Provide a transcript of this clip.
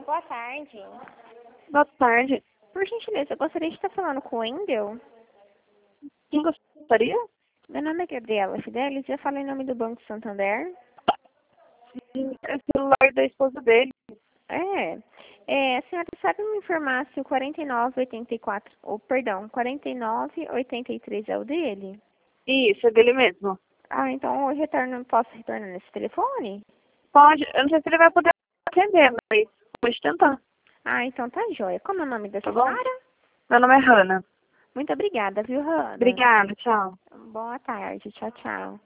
Boa tarde. Boa tarde. Por gentileza, eu gostaria de estar falando com o Wendel. Quem gostaria? Meu nome é Gabriela Fidelis e eu falo em nome do Banco Santander. É o celular da esposa dele. A senhora sabe me informar se o 4984, ou perdão, 4983 é o dele? Isso, é dele mesmo. Ah, então posso retornar nesse telefone? Pode. Eu não sei se ele vai poder atender, mas pode tentar. Ah, então tá jóia. Como é o nome da Tá bom? senhora? Meu nome é Hanna. Muito obrigada, viu, Hanna? Obrigada, tchau. Boa tarde. Tchau, tchau.